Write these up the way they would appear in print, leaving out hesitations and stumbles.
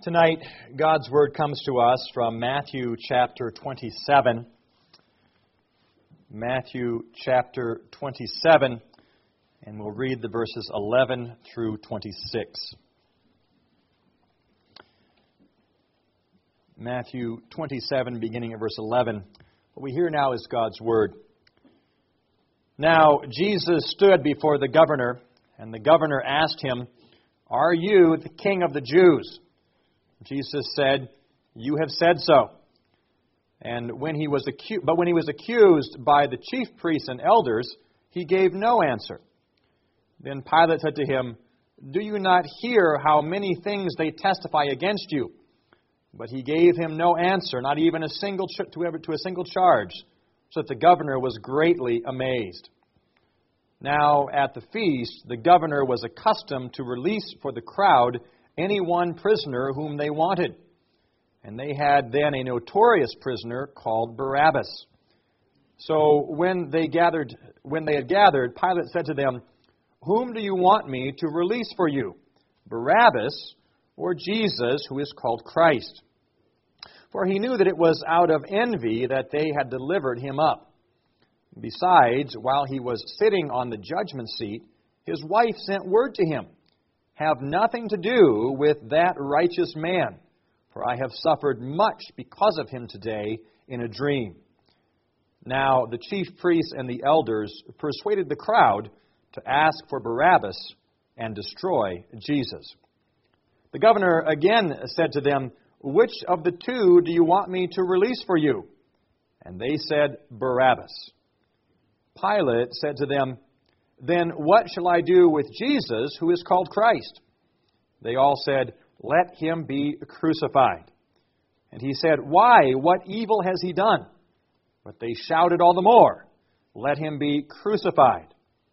Tonight, God's Word comes to us from Matthew chapter 27. Matthew chapter 27, and we'll read the verses 11 through 26. Matthew 27, beginning at verse 11. What we hear now is God's Word. Now, Jesus stood before the governor, and the governor asked him, "Are you the king of the Jews?" Jesus said, "You have said so." And when he was accused by the chief priests and elders, he gave no answer. Then Pilate said to him, "Do you not hear how many things they testify against you?" But he gave him no answer, not even a single charge, so that the governor was greatly amazed. Now at the feast, the governor was accustomed to release for the crowd any one prisoner whom they wanted. And they had then a notorious prisoner called Barabbas. So when they had gathered, Pilate said to them, "Whom do you want me to release for you, Barabbas or Jesus, who is called Christ?" For he knew that it was out of envy that they had delivered him up. Besides, while he was sitting on the judgment seat, his wife sent word to him, "Have nothing to do with that righteous man, for I have suffered much because of him today in a dream." Now the chief priests and the elders persuaded the crowd to ask for Barabbas and destroy Jesus. The governor again said to them, "Which of the two do you want me to release for you?" And they said, "Barabbas." Pilate said to them, "Then what shall I do with Jesus, who is called Christ?" They all said, "Let him be crucified." And he said, "Why? What evil has he done?" But they shouted all the more, "Let him be crucified."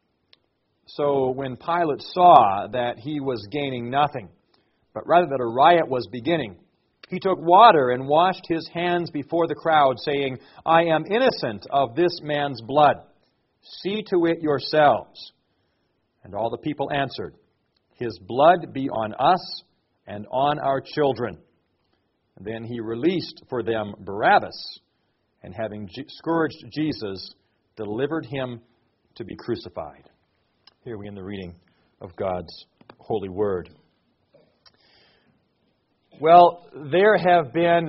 So when Pilate saw that he was gaining nothing, but rather that a riot was beginning, he took water and washed his hands before the crowd, saying, "I am innocent of this man's blood. See to it yourselves." And all the people answered, "His blood be on us and on our children." And then he released for them Barabbas, and having scourged Jesus, delivered him to be crucified. Here we end the reading of God's holy word. Well, there have been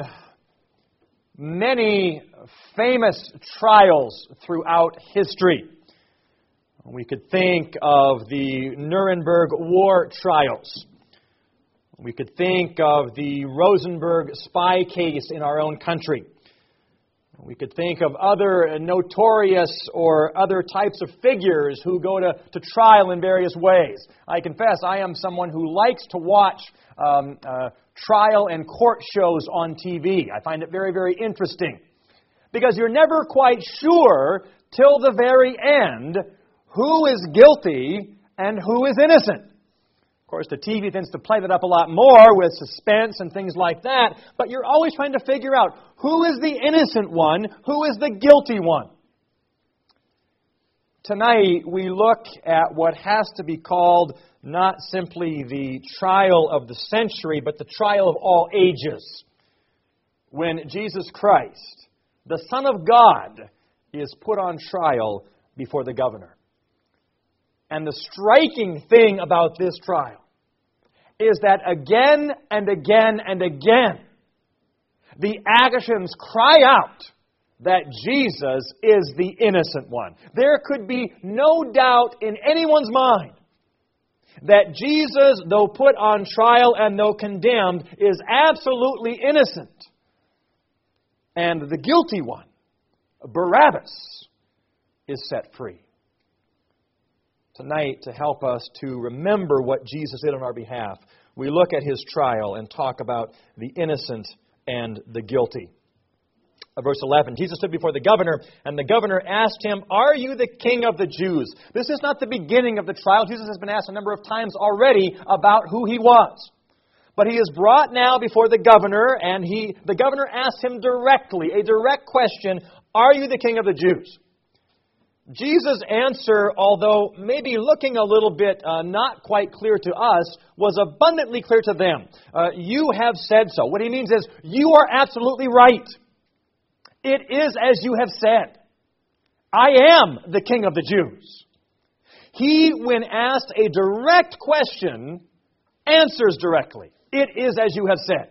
many famous trials throughout history. We could think of the Nuremberg war trials. We could think of the Rosenberg spy case in our own country. We could think of other notorious or other types of figures who go to trial in various ways. I confess I am someone who likes to watch trial and court shows on TV. I find it very, very interesting. Because you're never quite sure till the very end who is guilty and who is innocent. Of course, the TV tends to play that up a lot more with suspense and things like that, but you're always trying to figure out who is the innocent one, who is the guilty one. Tonight, we look at what has to be called not simply the trial of the century, but the trial of all ages. When Jesus Christ, the Son of God, is put on trial before the governor. And the striking thing about this trial is that again and again and again, the actions cry out that Jesus is the innocent one. There could be no doubt in anyone's mind that Jesus, though put on trial and though condemned, is absolutely innocent. And the guilty one, Barabbas, is set free. Tonight, to help us to remember what Jesus did on our behalf, we look at his trial and talk about the innocent and the guilty. Verse 11, Jesus stood before the governor, and the governor asked him, "Are you the king of the Jews?" This is not the beginning of the trial. Jesus has been asked a number of times already about who he was. But he is brought now before the governor, and the governor asked him directly, a direct question, "Are you the king of the Jews?" Jesus' answer, although maybe looking a little bit not quite clear to us, was abundantly clear to them. You have said so. What he means is, you are absolutely right. It is as you have said. I am the King of the Jews. He, when asked a direct question, answers directly. It is as you have said.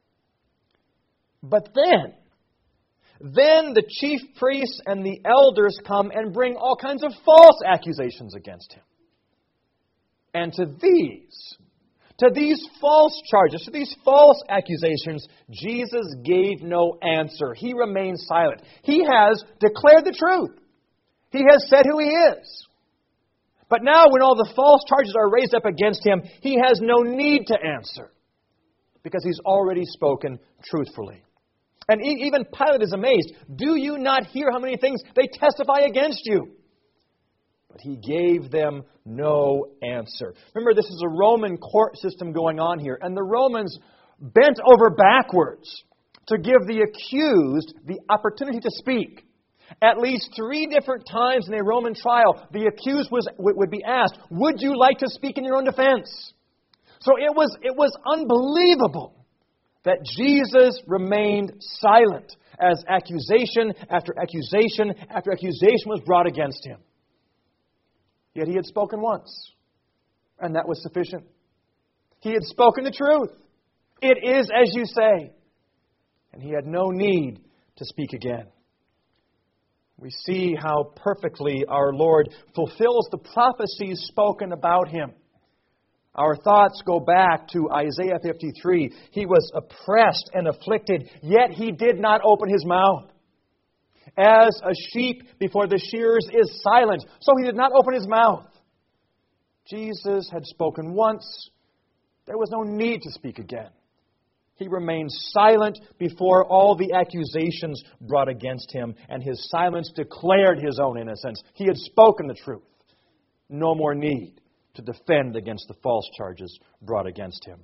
But then the chief priests and the elders come and bring all kinds of false accusations against him. And to these false charges, to these false accusations, Jesus gave no answer. He remained silent. He has declared the truth. He has said who he is. But now when all the false charges are raised up against him, he has no need to answer, because he's already spoken truthfully. And even Pilate is amazed. Do you not hear how many things they testify against you? But he gave them no answer. Remember, this is a Roman court system going on here, and the Romans bent over backwards to give the accused the opportunity to speak. At least 3 different times in a Roman trial, the accused would be asked, would you like to speak in your own defense? So it was unbelievable that Jesus remained silent as accusation after accusation after accusation was brought against him. Yet he had spoken once, and that was sufficient. He had spoken the truth. It is as you say. And he had no need to speak again. We see how perfectly our Lord fulfills the prophecies spoken about him. Our thoughts go back to Isaiah 53. He was oppressed and afflicted, yet he did not open his mouth. As a sheep before the shearers is silent, so he did not open his mouth. Jesus had spoken once. There was no need to speak again. He remained silent before all the accusations brought against him, and his silence declared his own innocence. He had spoken the truth. No more need to defend against the false charges brought against him.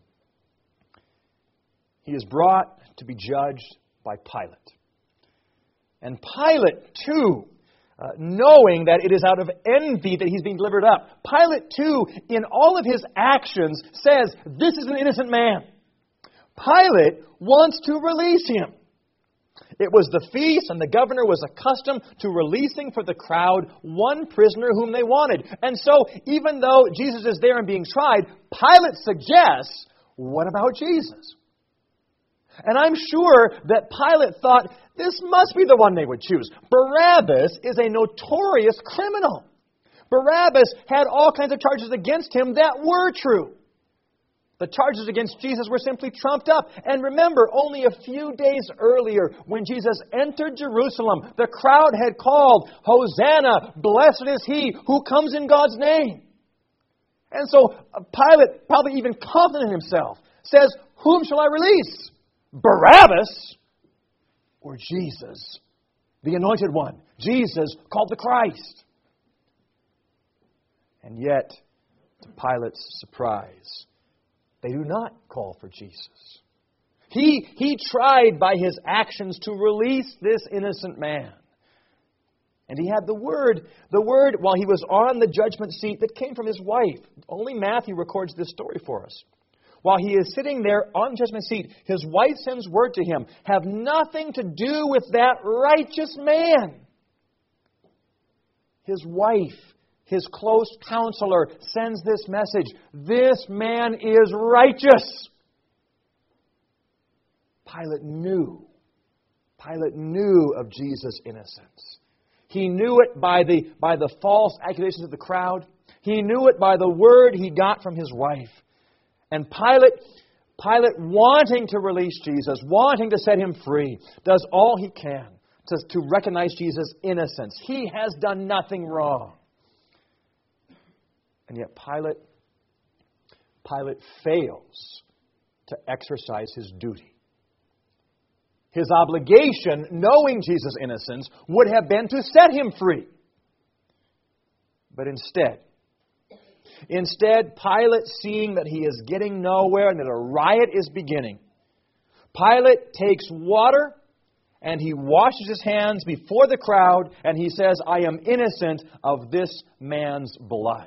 He is brought to be judged by Pilate. And Pilate, too, knowing that it is out of envy that he's being delivered up, Pilate, too, in all of his actions, says, this is an innocent man. Pilate wants to release him. It was the feast, and the governor was accustomed to releasing for the crowd one prisoner whom they wanted. And so, even though Jesus is there and being tried, Pilate suggests, what about Jesus? And I'm sure that Pilate thought, this must be the one they would choose. Barabbas is a notorious criminal. Barabbas had all kinds of charges against him that were true. The charges against Jesus were simply trumped up. And remember, only a few days earlier, when Jesus entered Jerusalem, the crowd had called, Hosanna, blessed is he who comes in God's name. And so Pilate, probably even confident in himself, says, whom shall I release? Barabbas or Jesus, the anointed one, Jesus called the Christ? And yet, to Pilate's surprise, they do not call for Jesus. He tried by his actions to release this innocent man. And he had the word while he was on the judgment seat that came from his wife. Only Matthew records this story for us. While he is sitting there on the judgment seat, his wife sends word to him, have nothing to do with that righteous man. His wife, his close counselor, sends this message. This man is righteous. Pilate knew of Jesus' innocence. He knew it by the false accusations of the crowd. He knew it by the word he got from his wife. And Pilate, wanting to release Jesus, wanting to set him free, does all he can to recognize Jesus' innocence. He has done nothing wrong. And yet Pilate fails to exercise his duty. His obligation, knowing Jesus' innocence, would have been to set him free. But instead, Pilate, seeing that he is getting nowhere and that a riot is beginning, Pilate takes water and he washes his hands before the crowd, and he says, I am innocent of this man's blood.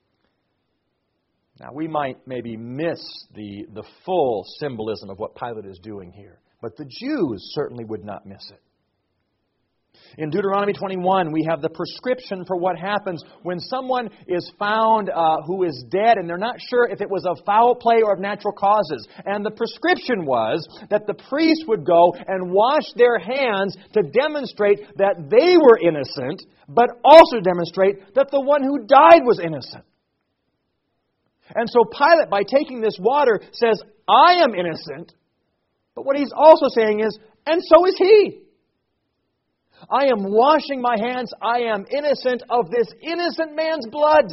Now, we might maybe miss the full symbolism of what Pilate is doing here, but the Jews certainly would not miss it. In Deuteronomy 21, we have the prescription for what happens when someone is found who is dead and they're not sure if it was of foul play or of natural causes. And the prescription was that the priest would go and wash their hands to demonstrate that they were innocent, but also demonstrate that the one who died was innocent. And so Pilate, by taking this water, says, I am innocent. But what he's also saying is, and so is he. I am washing my hands. I am innocent of this innocent man's blood.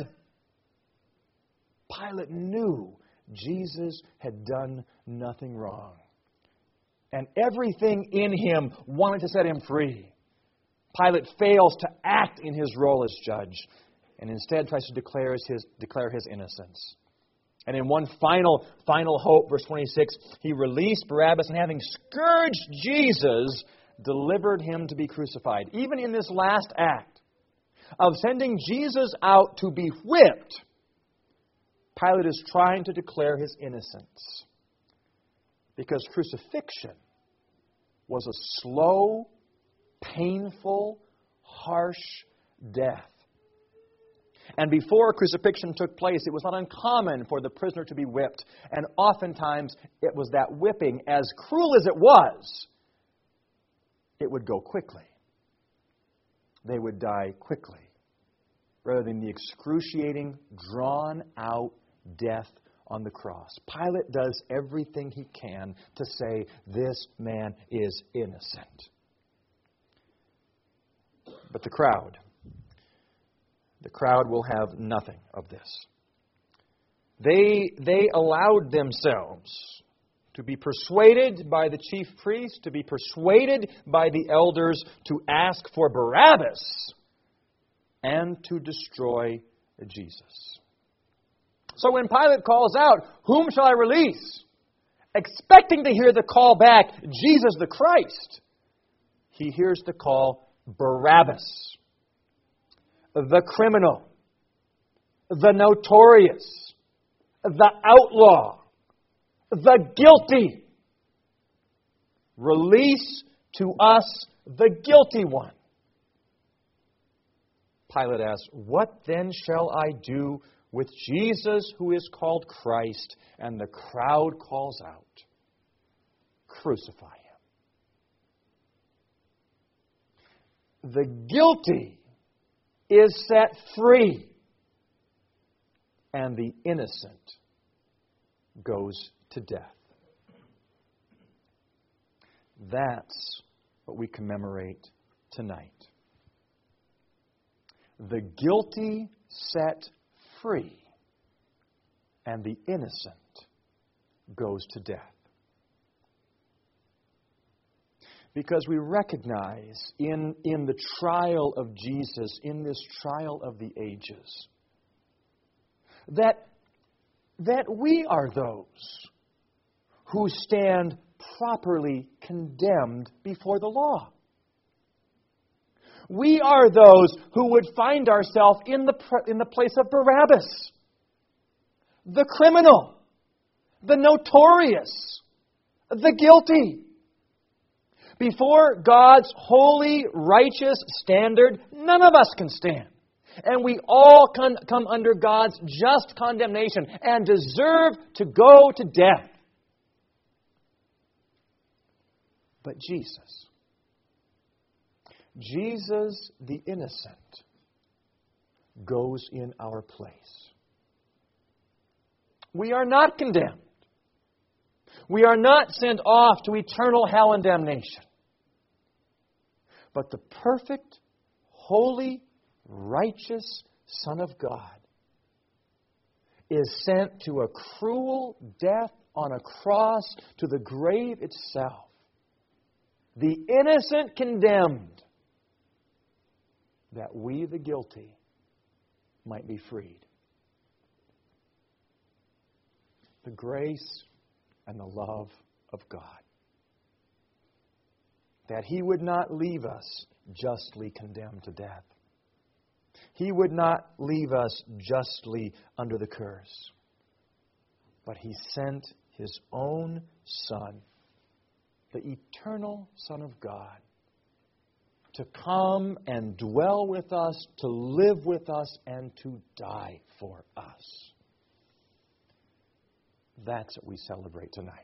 Pilate knew Jesus had done nothing wrong. And everything in him wanted to set him free. Pilate fails to act in his role as judge and instead tries to declare his innocence. And in one final hope, verse 26, he released Barabbas and having scourged Jesus, delivered him to be crucified. Even in this last act of sending Jesus out to be whipped, Pilate is trying to declare his innocence. Because crucifixion was a slow, painful, harsh death. And before crucifixion took place, it was not uncommon for the prisoner to be whipped. And oftentimes, it was that whipping, as cruel as it was, it would go quickly. They would die quickly, rather than the excruciating, drawn-out death on the cross. Pilate does everything he can to say, this man is innocent. But the crowd will have nothing of this. They allowed themselves to be persuaded by the chief priests, to be persuaded by the elders to ask for Barabbas and to destroy Jesus. So when Pilate calls out, whom shall I release? Expecting to hear the call back, Jesus the Christ, he hears the call, Barabbas. The criminal, the notorious, the outlaw, the guilty. Release to us the guilty one. Pilate asks, what then shall I do with Jesus who is called Christ? And the crowd calls out, crucify him. The guilty is set free, and the innocent goes to death. That's what we commemorate tonight. The guilty set free, and the innocent goes to death. Because we recognize in the trial of Jesus, in this trial of the ages, that we are those who stand properly condemned before the law. We are those who would find ourselves in the place of Barabbas, the criminal, the notorious, the guilty. Before God's holy, righteous standard, none of us can stand. And we all come under God's just condemnation and deserve to go to death. But Jesus the innocent, goes in our place. We are not condemned. We are not sent off to eternal hell and damnation. But the perfect, holy, righteous Son of God is sent to a cruel death on a cross, to the grave itself. The innocent condemned, that we, the guilty, might be freed. The grace and the love of God. that He would not leave us justly condemned to death. He would not leave us justly under the curse. But He sent His own Son, the eternal Son of God, to come and dwell with us, to live with us, and to die for us. That's what we celebrate tonight.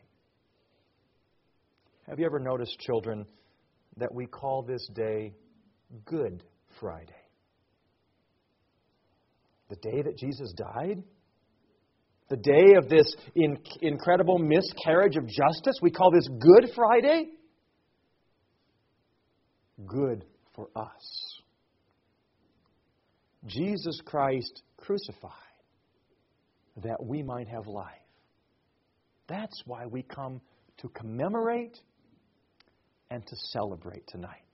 Have you ever noticed, children, that we call this day Good Friday? The day that Jesus died? The day of this incredible miscarriage of justice? We call this Good Friday? Good for us. Jesus Christ crucified that we might have life. That's why we come to commemorate and to celebrate tonight.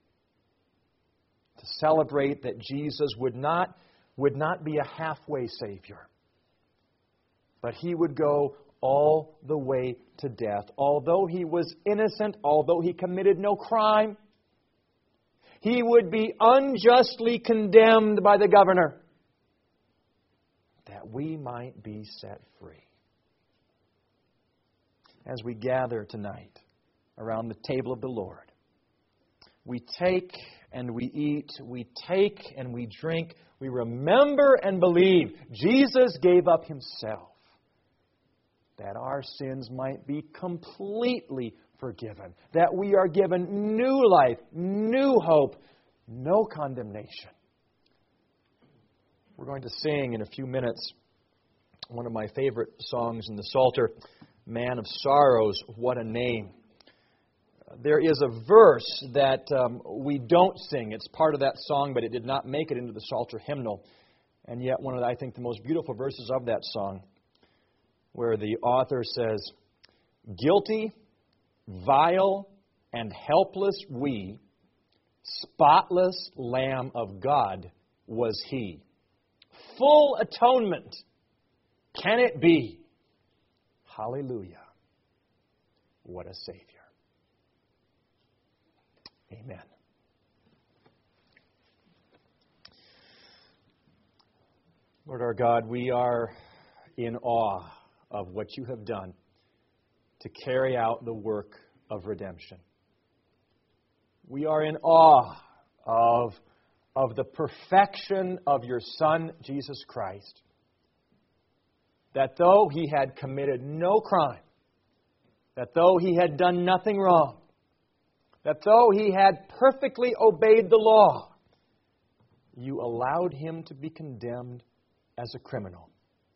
To celebrate that Jesus would not be a halfway Savior, but He would go all the way to death. Although He was innocent, although He committed no crime, He would be unjustly condemned by the governor, that we might be set free. As we gather tonight around the table of the Lord, we take and we eat, we take and we drink, we remember and believe Jesus gave up Himself that our sins might be completely forgiven, that we are given new life, new hope, no condemnation. We're going to sing in a few minutes one of my favorite songs in the Psalter, Man of Sorrows, What a Name. There is a verse that we don't sing. It's part of that song, but it did not make it into the Psalter hymnal. And yet one of, I think, the most beautiful verses of that song, where the author says, guilty, vile, and helpless we, spotless Lamb of God was He. Full atonement can it be? Hallelujah. What a Savior. Amen. Lord our God, we are in awe of what You have done to carry out the work of redemption. We are in awe of the perfection of Your Son, Jesus Christ, that though He had committed no crime, that though He had done nothing wrong, that though He had perfectly obeyed the law, You allowed Him to be condemned as a criminal,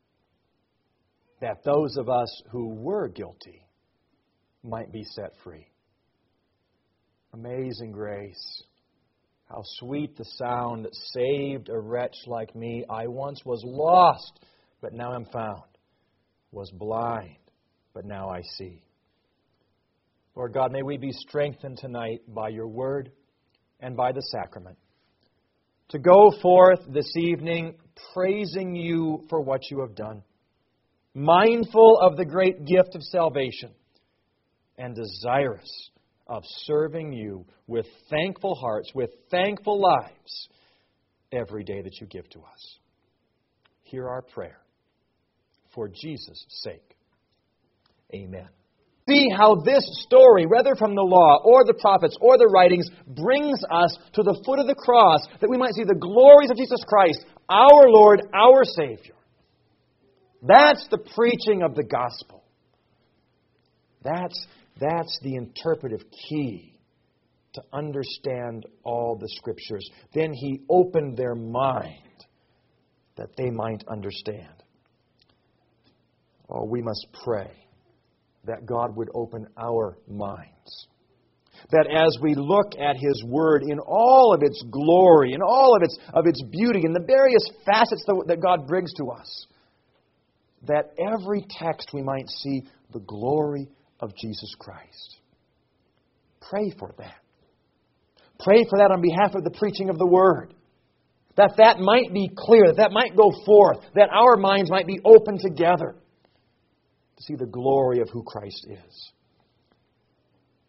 that those of us who were guilty might be set free. Amazing grace. How sweet the sound that saved a wretch like me. I once was lost, but now am found. Was blind, but now I see. Lord God, may we be strengthened tonight by Your word and by the sacrament, to go forth this evening praising You for what You have done, mindful of the great gift of salvation, and desirous of serving You with thankful hearts, with thankful lives, every day that You give to us. Hear our prayer. For Jesus' sake. Amen. See how this story, whether from the law or the prophets or the writings, brings us to the foot of the cross, that we might see the glories of Jesus Christ, our Lord, our Savior. That's the preaching of the gospel. That's the interpretive key to understand all the Scriptures. Then He opened their mind that they might understand. Oh, we must pray that God would open our minds. That as we look at His Word in all of its glory, in all of its beauty, in the various facets that God brings to us, that every text we might see the glory of Jesus Christ. Pray for that. Pray for that on behalf of the preaching of the Word. That might be clear, that might go forth, that our minds might be open together to see the glory of who Christ is.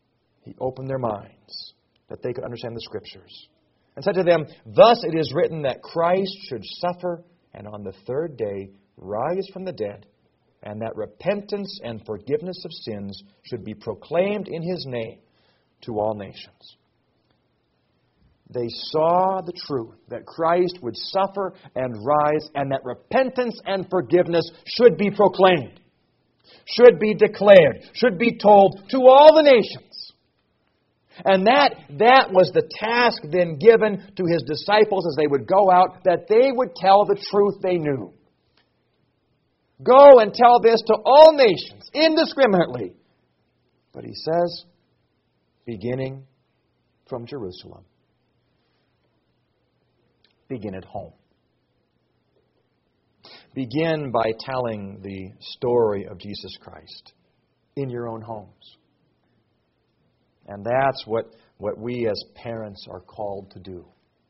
He opened their minds that they could understand the Scriptures, and said to them, "Thus it is written that Christ should suffer and on the third day rise from the dead, and that repentance and forgiveness of sins should be proclaimed in His name to all nations." They saw the truth that Christ would suffer and rise, and that repentance and forgiveness should be proclaimed, should be declared, should be told to all the nations. And that was the task then given to His disciples as they would go out, that they would tell the truth they knew. Go and tell this to all nations, indiscriminately. But He says, beginning from Jerusalem. Begin at home. Begin by telling the story of Jesus Christ in your own homes. And that's what we as parents are called to do.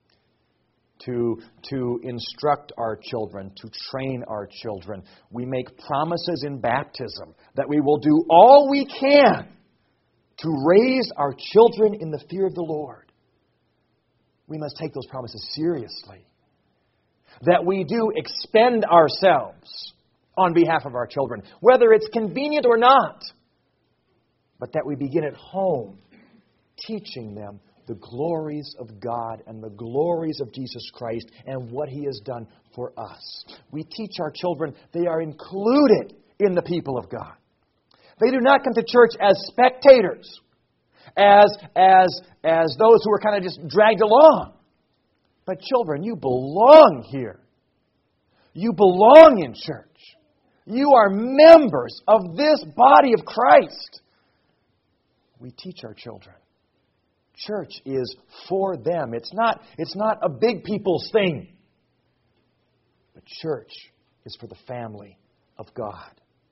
To instruct our children, to train our children. We make promises in baptism that we will do all we can to raise our children in the fear of the Lord. We must take those promises seriously. That we do expend ourselves on behalf of our children, whether it's convenient or not. But that we begin at home, teaching them the glories of God and the glories of Jesus Christ and what He has done for us. We teach our children they are included in the people of God. They do not come to church as spectators, as those who are kind of just dragged along. But children, you belong here. You belong in church. You are members of this body of Christ. We teach our children. Church is for them. It's not a big people's thing. But church is for the family of God.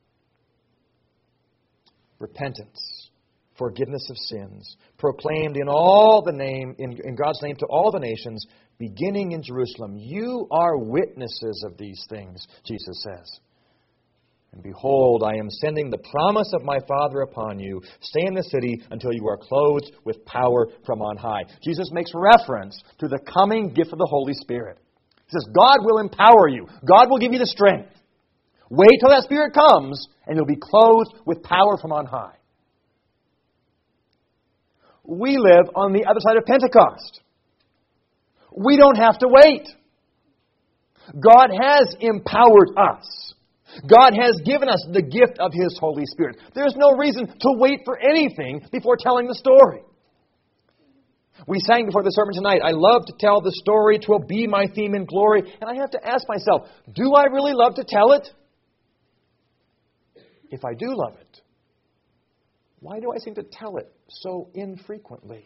Repentance, forgiveness of sins, proclaimed in God's name to all the nations, beginning in Jerusalem. You are witnesses of these things, Jesus says. And behold, I am sending the promise of my Father upon you. Stay in the city until you are clothed with power from on high. Jesus makes reference to the coming gift of the Holy Spirit. He says, God will empower you. God will give you the strength. Wait till that Spirit comes, and you'll be clothed with power from on high. We live on the other side of Pentecost. We don't have to wait. God has empowered us. God has given us the gift of His Holy Spirit. There's no reason to wait for anything before telling the story. We sang before the sermon tonight, I love to tell the story, 'twill be my theme in glory. And I have to ask myself, do I really love to tell it? If I do love it, why do I seem to tell it so infrequently?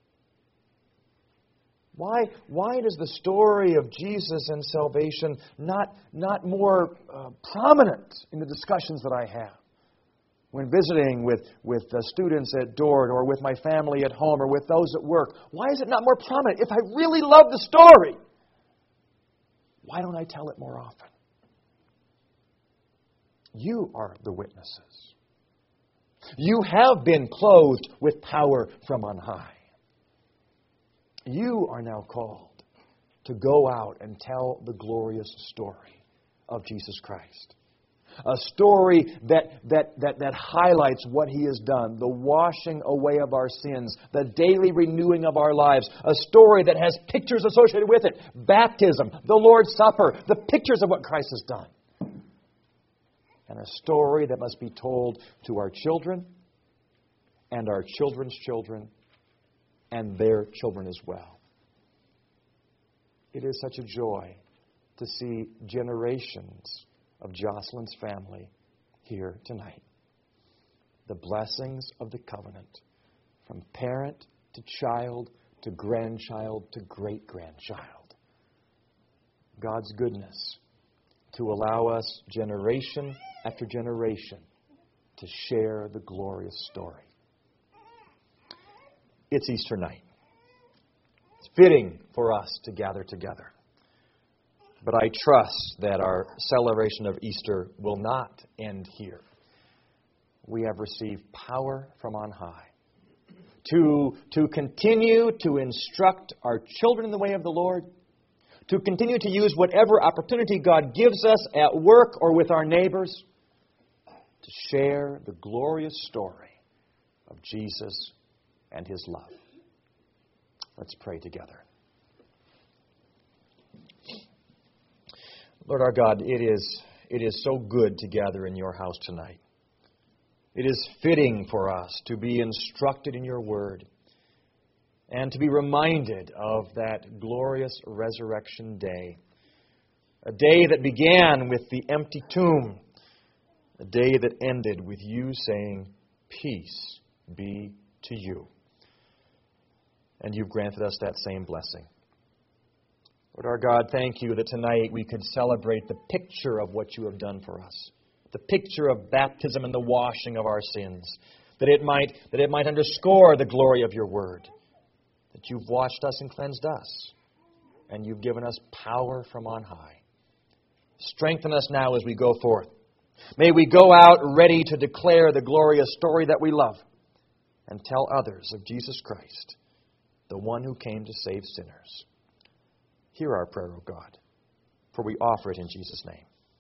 Why does the story of Jesus and salvation not more prominent in the discussions that I have? When visiting with the students at Dort, or with my family at home, or with those at work, why is it not more prominent? If I really love the story, why don't I tell it more often? You are the witnesses. You have been clothed with power from on high. You are now called to go out and tell the glorious story of Jesus Christ. A story that highlights what He has done, the washing away of our sins, the daily renewing of our lives. A story that has pictures associated with it. Baptism, the Lord's Supper, the pictures of what Christ has done. And a story that must be told to our children and our children's children and their children as well. It is such a joy to see generations of Jocelyn's family here tonight. The blessings of the covenant, from parent to child to grandchild to great-grandchild. God's goodness to allow us generation after generation to share the glorious story. It's Easter night. It's fitting for us to gather together. But I trust that our celebration of Easter will not end here. We have received power from on high to continue to instruct our children in the way of the Lord, to continue to use whatever opportunity God gives us at work or with our neighbors to share the glorious story of Jesus and His love. Let's pray together. Lord our God, it is so good to gather in your house tonight. It is fitting for us to be instructed in your word and to be reminded of that glorious resurrection day. A day that began with the empty tomb. A day that ended with you saying, "Peace be to you." And you've granted us that same blessing. Lord our God, thank you that tonight we could celebrate the picture of what you have done for us. The picture of baptism and the washing of our sins. That it might underscore the glory of your word. That you've washed us and cleansed us. And you've given us power from on high. Strengthen us now as we go forth. May we go out ready to declare the glorious story that we love. And tell others of Jesus Christ, the one who came to save sinners. Hear our prayer, O God, for we offer it in Jesus' name.